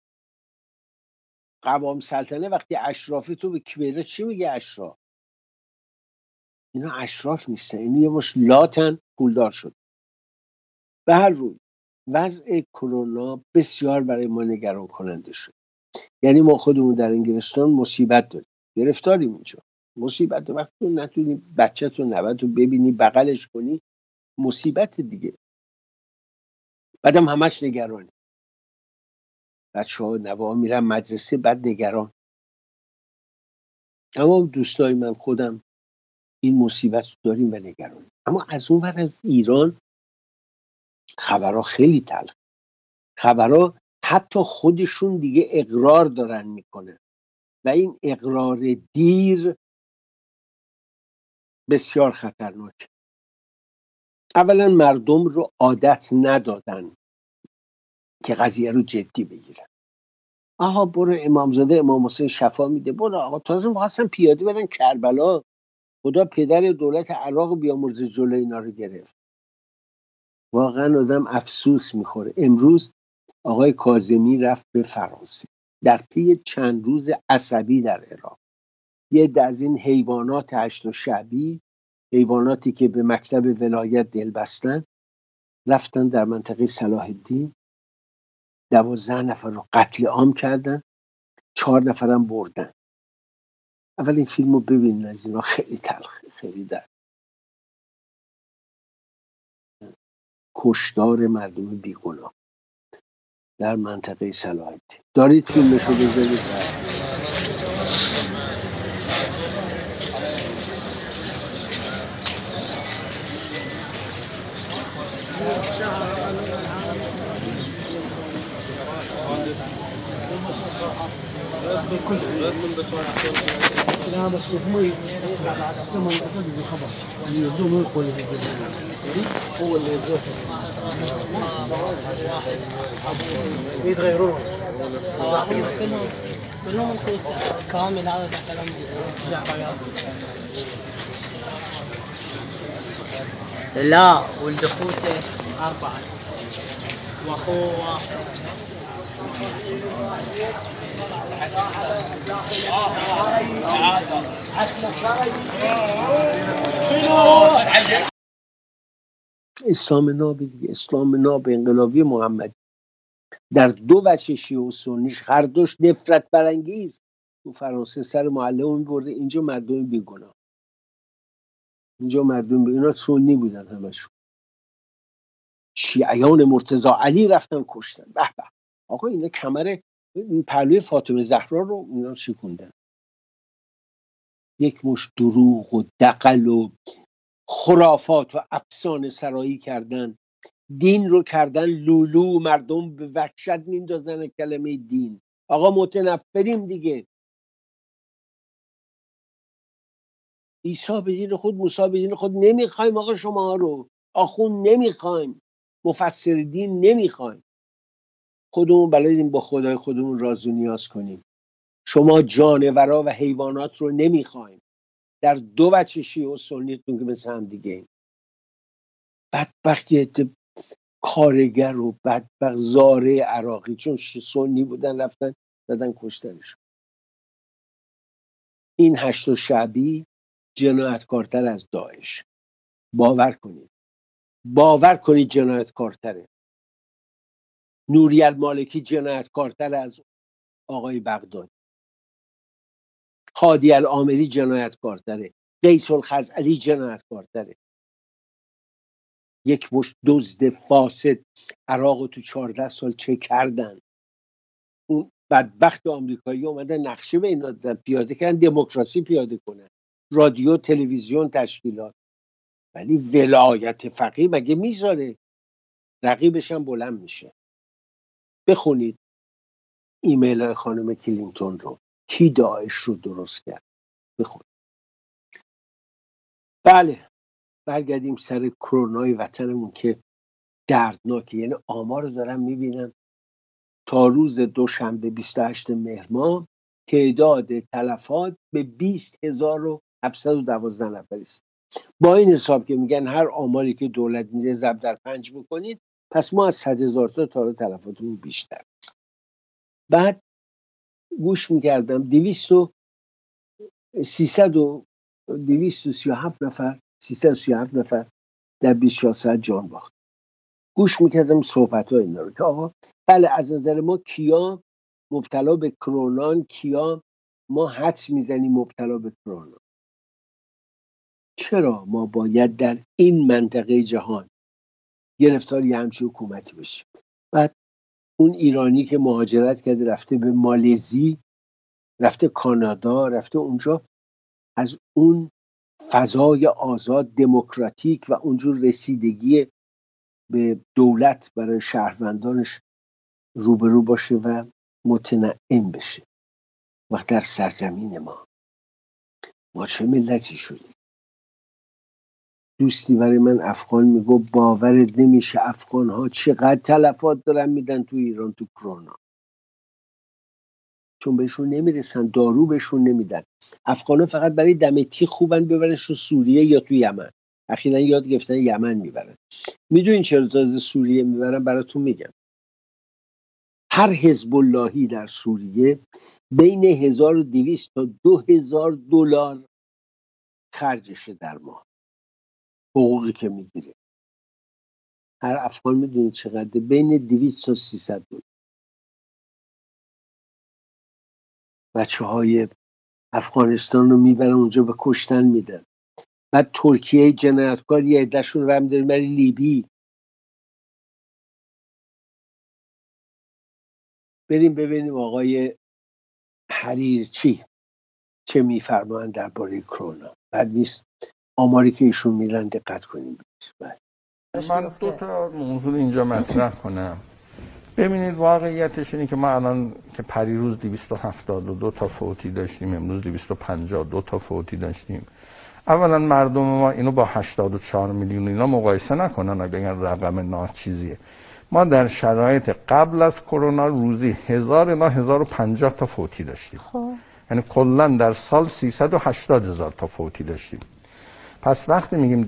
قوام سلطنه وقتی اشرافی تو به کبیره چی میگه اشراف؟ اینا اشراف نیستن، اینا یه مش لاتن پولدار شد. به هر روی وضع کرونا بسیار برای ما نگران کننده شد. یعنی ما خودمون در انگلستان مصیبت داریم، گرفتاریم اینجا. مصیبت وقتی تو نتونی بچت رو نبت رو ببینی بغلش کنی، مصیبت دیگه. بعدم همش نگرانی. بچه ها نوام میرن مدرسه بعد نگران. تمام دوستای من خودم این مصیبت رو داریم و نگرانیم. اما از اون ور از ایران خبرها خیلی تلخ. خبرها حتی خودشون دیگه اقرار دارن میکنن و این اقرار دیر بسیار خطرناک. اولا مردم رو عادت ندادن که قضیه رو جدی بگیرن. آها برو امامزاده امام حسین شفا میده، برو آقا تازه می‌خواستن پیاده برن کربلا، خدا پدر دولت عراق بیامرزه جلوی اینا رو گرفت. واقعا آدم افسوس میخوره. امروز آقای کاظمی رفت به فرانسه در پی چند روز عصبی در عراق. یه عده از این حیوانات هشت و شعبی، حیواناتی که به مکتب ولایت دل بستن، رفتن در منطقه صلاح الدین 12 نفر رو قتل عام کردن، 4 نفرم بردن. اول این فیلم رو ببینید، از اینا خیلی تلخه، خیلی درد. کشتار مردم بیگناه در منطقه صلاح الدین. دارید فیلمشو بذارید. لا بس هم سموا الاسد بالخبر يعني يبدون يقول هو اللي يتغيرون كلهم كامل هذا كلام جعفر. لا ولد اخوته 4 واخوه 1. اسلام ناب دیگه، اسلام ناب انقلابی محمدی در دو وجه شیعه و سنیش هر دوش نفرت برانگیز. تو فرانسه سر معلم می‌برده، اینجا مردم بیگناه، اینجا مردم اینا سنی بودن همشون. شیعیان مرتضی علی رفتن کشتن. به به آقا اینا کمر پهلوی فاطمه زهرا رو اینا شکوندن. یک مش دروغ و دغل و خرافات و افسانه سرایی کردن، دین رو کردن لولو، مردم به وحشت میندازن کلمه دین. آقا متنفریم دیگه. عیسی به دین خود، موسی به دین خود. نمیخوایم آقا شما رو، آخوند نمیخوایم، مفسر دین نمیخوایم. خودمون بلدیم با خدای خودمون راز و نیاز کنیم. شما جانورا و حیوانات رو نمیخوایم. در دو وجه شیعه و سنیتون که مثل هم دیگه بدبختیت کارگر و بدبخت زاره عراقی چون سنی بودن رفتن دادن کشتنشون. این هشت شعبی جنایتکارتر از داعش. باور کنید، باور کنید جنایتکارتره. نوری المالکی جنایتکارتر از آقای بغداد. هادی العامری جنایتکارتره. قیس الخزعلی جنایتکارتره. یک مشت دزد فاسد عراق تو 14 سال چه کردن؟ اون بدبخت آمریکایی اومدن نقشه به اینا پیاده کردن، دموکراسی پیاده کنن، رادیو، تلویزیون، تشکیلات. ولی ولایت فقیه مگه میذاره؟ رقیبش هم بلند میشه. بخونید ایمیل های خانم کلینتون رو، کی داعش رو درست کرد، بخونید. بله برگردیم سر کرونای وطنمون که دردناکه. یعنی آمار رو دارم میبینم تا روز دوشنبه 28 مهر ماه تعداد تلفات به 20,712 نفر است. با این حساب که میگن هر آماری که دولت میده ضرب در 5 بکنید، پس ما از 100,000 تا تلفاتمون بیشتر. بعد گوش میکردم 237 نفر در 24 ساعت جان باخت. گوش میکردم صحبت ها اینا رو که آقا بله از نظر ما کیا مبتلا به کرونان، کیا ما حدس میزنیم مبتلا به کرونا. چرا ما باید در این منطقه جهان گرفتار یه همچین حکومتی بشیم؟ بعد اون ایرانی که مهاجرت کرده رفته به مالزی، رفته کانادا، رفته اونجا، از اون فضای آزاد دموکراتیک و اونجور رسیدگی به دولت برای شهروندانش روبرو باشه و متنعم بشه. وقت در سرزمین ما چه ملتی شدیم؟ دوستی برای من افغان میگو باورت نمیشه افغان ها چقدر تلفات دارن میدن تو ایران تو کرونا، چون بهشون نمیرسن، دارو بهشون نمیدن. افغان ها فقط برای دم تیغ خوبن ببرنش تو سوریه یا تو یمن. اخیراً یاد گرفتن یمن میبرن. میدونین چرا تازه سوریه میبرن؟ براتون میگم. هر حزب اللهی در سوریه بین 1200 تا 2000 دلار خرجشه در ماه، حقوقی که میگیره. هر افغان میدونید چقدر؟ بین 200 تا 300 دلار. بچه های افغانستان رو میبرن اونجا به کشتن میدن. بعد ترکیه جنایتکار یه عده‌شون رو هم داریم برای لیبی. بریم ببینیم آقای حریرچی چه میفرمایند درباره کرونا. بعد نیست آماری که ایشون میرن دقت کنیم. من دو تا موضوع اینجا مطرح کنم. ببینید واقعیتش اینه که ما الان که پریروز 272 تا فوتی داشتیم، امروز 252 تا فوتی داشتیم. اولا مردم ما اینو با 84 میلیون اینا مقایسه نکنن بگن رقم ناچیزیه. ما در شرایط قبل از کرونا روزی 1000 الی 1050 تا فوتی داشتیم. یعنی کلا در سال 380,000 تا فوتی داشتیم. پس وقتی میگیم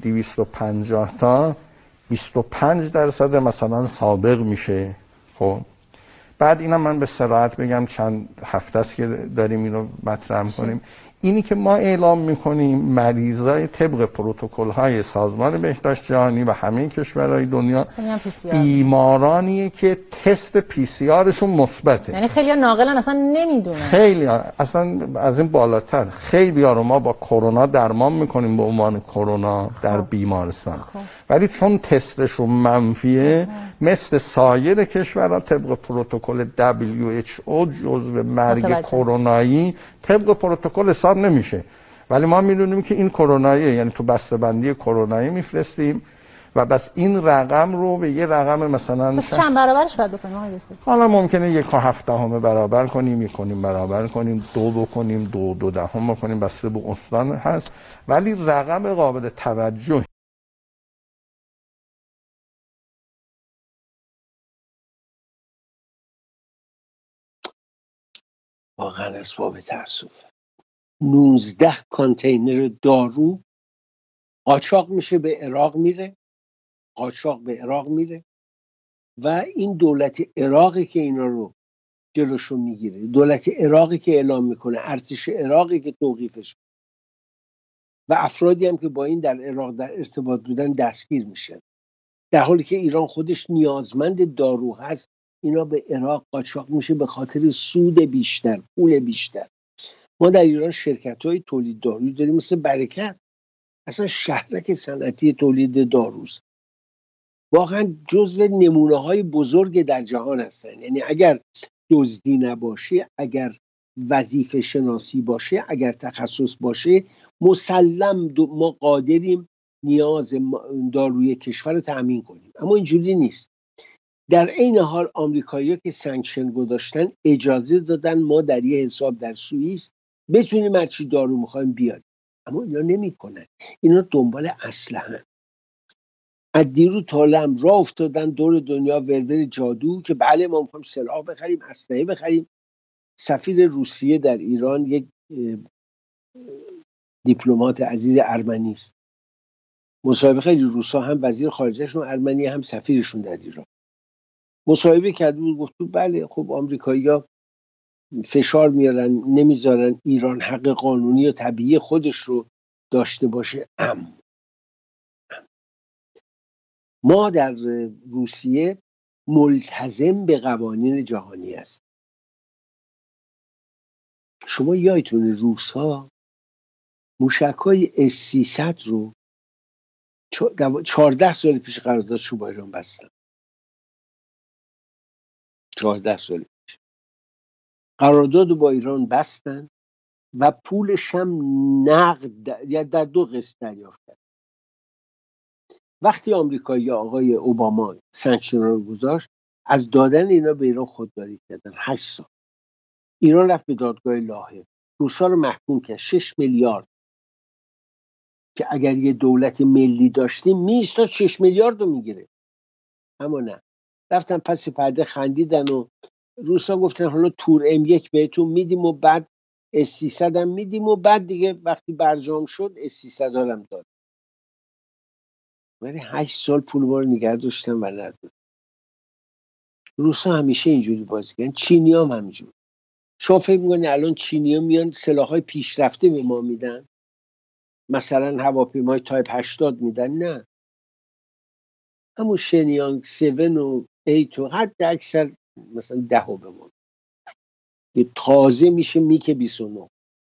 250 تا 25% مثلا سابق میشه. خب بعد اینم من به صراحت بگم چند هفته است که داریم اینو مطرح کنیم، اینی که ما اعلام میکنیم مریضای طبق پروتکل‌های سازمان بهداشت جهانی و همه کشورهای دنیا بیمارانیه که تست PCR شون مثبته. یعنی خیلی ناقلن اصلا نمیدونن. خیلی اصلا از این بالاتر خیلی رو ما با کرونا درمان میکنیم به عنوان کرونا در بیمارستان. ولی چون تستشون منفیه مثل سایر کشورها طبق پروتکل WHO جزو مرگ کرونایی طبق پروتکل حساب نمیشه. ولی ما میدونیم که این کروناییه، یعنی تو بسته‌بندی کرونایی میفرستیم و بس این رقم رو به یه رقم مثلا چند برابرش باید بکنیم آقای دکتر؟ حالا ممکنه 1/7 برابر کنیم، برابر کنیم، 2 بکنیم، 2.2 بکنیم، بسته به استان هست، ولی رقم قابل توجه. واقعا اسباب تأسف 19 کانتینر دارو قاچاق میشه به عراق میره، و این دولت عراقی که اینا رو جلوشو میگیره، دولت عراقی که اعلام میکنه، ارتش عراقی که توقیفش، و افرادی هم که با این در عراق در ارتباط بودن دستگیر میشن، در حالی که ایران خودش نیازمند دارو هست. اینا به عراق قاچاق میشه به خاطر سود بیشتر، پول بیشتر. ما در ایران شرکت‌های تولید دارویی داریم مثل برکت، اصلا شهرک صنعتی تولید داروست، واقعا جزو نمونه‌های بزرگ در جهان هستن. یعنی اگر دزدی نباشه، اگر وظیفه شناسی باشه، اگر تخصص باشه، مسلم ما قادریم نیاز داروی کشور رو تأمین کنیم. اما اینجوری نیست. در عین حال آمریکایی‌ها که سانکشن گذاشتن اجازه دادن ما در یه حساب در سوئیس بتونیم هر چی دارو می‌خوایم بیاریم، اما اینا نمی‌کنن. اینا دنبال اسلحه‌ان. از دیرو تالم راه افتادن دور دنیا ورور جادو که بله ما می‌خوایم سلاح بخریم، اسلحه بخریم. سفیر روسیه در ایران یک دیپلمات عزیز ارمنی است. مصاحبه خیلی روسا هم وزیر خارجهشون ارمنی هم سفیرشون در ایران مصاحبه کرد بود، گفت بله خب آمریکایی‌ها فشار میارن، نمیذارن ایران حق قانونی و طبیعی خودش رو داشته باشه. ما در روسیه ملتزم به قوانین جهانی است. شما یادتونه روس‌ها موشک‌های S-300 رو 14 سال پیش قراردادشو با ایران بستن. 14 سال پیش قرارداد با ایران بستن و پولش هم نقد یا در 2 قسط دریافت کرد. وقتی آمریکایی آقای اوباما سانکشن رو گذاشت، از دادن اینا به ایران خودداری کردن. 8 سال ایران رفت به دادگاه لاهه، روس‌ها رو محکوم کرد 6 میلیارد که اگر یه دولت ملی داشتیم میایستاد 6 میلیارد رو میگیره. اما نه، رفتن پس پرده خندیدن و روسا گفتن حالا تور M1 بهتون میدیم و بعد S-300 هم میدیم و بعد دیگه وقتی برجام شد S-300 هم داد. ولی 8 سال پول ما رو نگه داشتن و ندادن. روسا همیشه اینجوری بازی کردن، چینی‌ها هم همینجوری. شما فکر می‌کنید الان چینی‌ها میان سلاح‌های پیشرفته به ما میدن؟ مثلا هواپیمای تایپ 80 میدن؟ نه، همون شنیانگ 7 و 8 و حد اکثر مثلا 10 به ما. یه تازه میشه میک 29.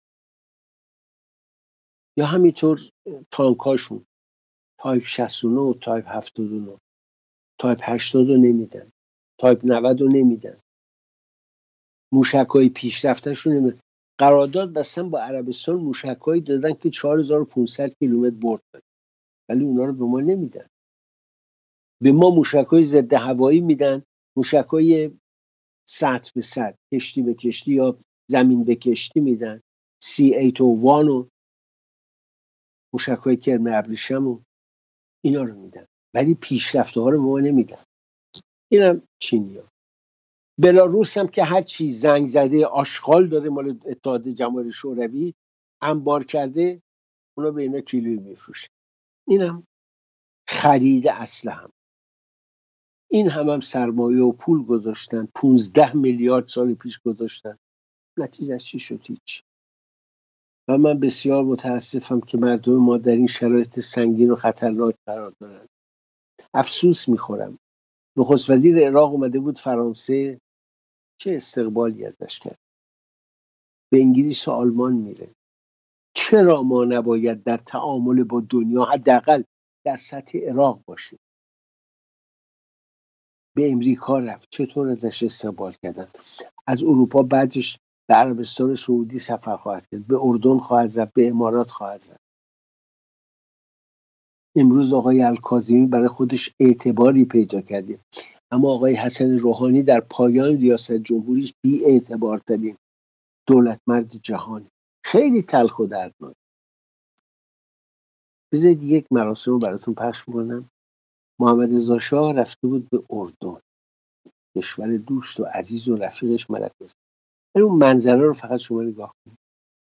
یا همینطور تانکاشون تایپ 69 و تایپ 79. تایپ 80 رو نمیدن، تایپ 90 رو نمیدن، موشک‌های پیشرفته‌شون نمیدن. قرارداد بستن با عربستان، موشک‌هایی دادن که 4500 کیلومتر برد داره، ولی اونا رو به ما نمیدن. به ما موشک‌های ضد هوایی میدن، موشک‌های سطح به سطح، کشتی به کشتی یا زمین به کشتی میدن، C-801 و موشک‌های کرم ابریشم و اینا رو میدن، ولی پیشرفته ها رو به ما نمیدن. اینم چینی‌ها. بلاروس هم که هر چی زنگ زده آشغال داره مال اتحاد جماهیر شوروی انبار کرده، اونا به اینا کیلویی میفروشه. اینم خرید اسلحه هم. این هم سرمایه و پول گذاشتن، 15 میلیارد سال پیش گذاشتن، نتیجه چی شد؟ هیچ. و من بسیار متاسفم که مردم ما در این شرایط سنگین و خطرناک قرار دارن. افسوس میخورم. نخست وزیر عراق اومده بود فرانسه، چه استقبالی ازش کرد. به انگلیس و آلمان میره. چرا ما نباید در تعامل با دنیا حداقل در سطح عراق باشیم؟ به امریکا رفت، چطور ازش استقبال کردن؟ از اروپا بعدش به عربستان سعودی سفر خواهد کرد، به اردن خواهد رفت، به امارات خواهد رفت. امروز آقای الکاظمی برای خودش اعتباری پیدا کرده، اما آقای حسن روحانی در پایان ریاست جمهوریش بی اعتبار ترین دولتمرد جهانی. خیلی تلخ و دردناک. بذارید یک مراسم رو براتون پخش می‌کنم. محمد رضا شاه رفته بود به اردن، کشور دوست و عزیز و رفیقش ملک رضا. اون منظره رو فقط شما نگاه کنید.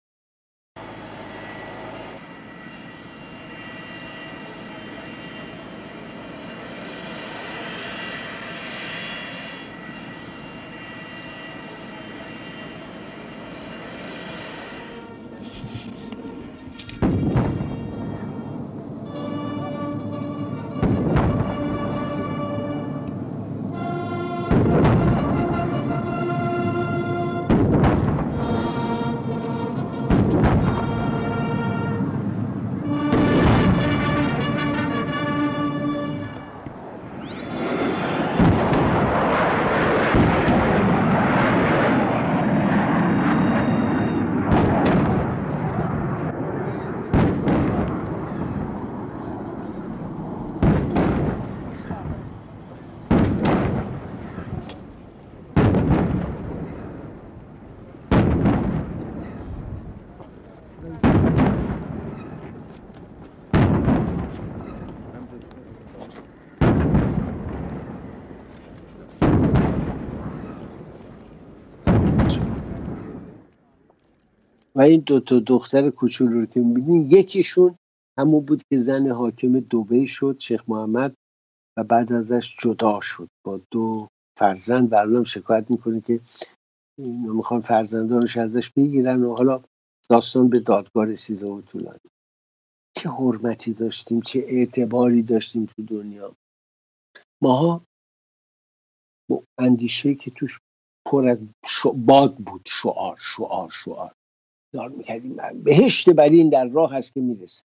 و این دو تا دختر کوچولو رو که می‌بینین، یکیشون همون بود که زن حاکم دبی شد، شیخ محمد، و بعد ازش جدا شد با 2 فرزند. و الان شکایت میکنه که اینا میخوان فرزندانش ازش بگیرن و حالا داستان به دادگاه رسیده و طولانی. چه حرمتی داشتیم، چه اعتباری داشتیم تو دنیا. ماها با اندیشه که توش پر از باد بود، شعار شعار شعار دار میکردیم بهشت برین در راه هست که میرسه.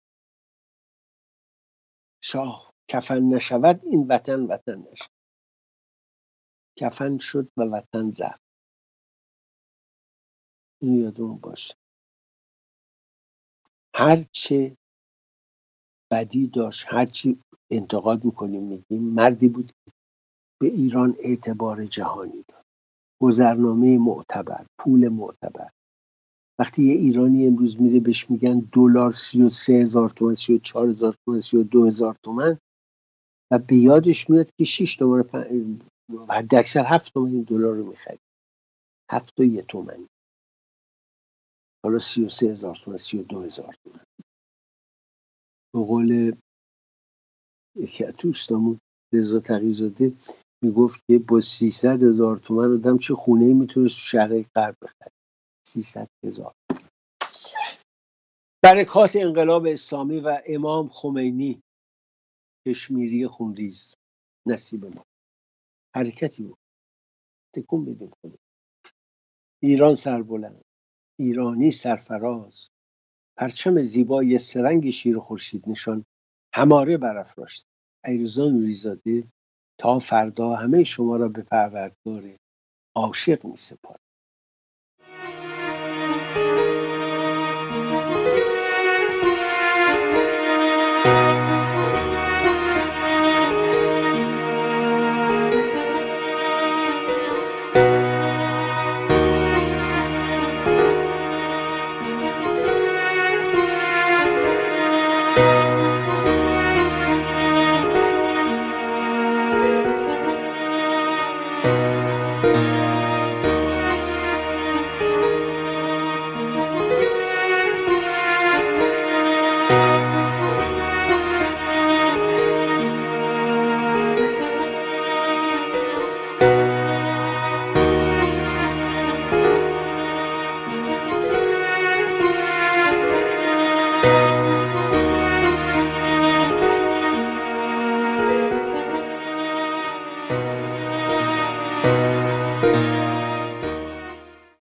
شاه کفن نشود این وطن وطن نشود. کفن شد و وطن رفت. این یادمون باشه. هرچه بدی داشت، هرچی انتقاد میکنیم میگیم، مردی بود که به ایران اعتبار جهانی داد. گذرنامه معتبر، پول معتبر. وقتی یه ایرانی امروز میره بهش میگن دلار 33,000 تومان، 34,000 تومان، 32,000 تومان، و به یادش میاد که 6 تومان حداکثر 7 تومان این دلار رو میخرید. 7 و 1 تومانی. حالا 33,000 تومان، 32,000 تومان. به قول یکی از دوستامون رضا تقی‌زاده میگفت که با 300,000 تومان آدم چه خونه‌ای میتونه تو شهرهای غرب بخره. 300,000. برکات انقلاب اسلامی و امام خمینی، کشمیری خونریز، نصیب ما. حرکتی بود. تکون بدیم خود. ایران سربلند، ایرانی سرفراز، پرچم زیبای سرنگ شیر خورشید نشان هماره برافراشت. علیرضا نوری‌زاده تا فردا همه شما را به پروردگار عاشق می‌سپارم.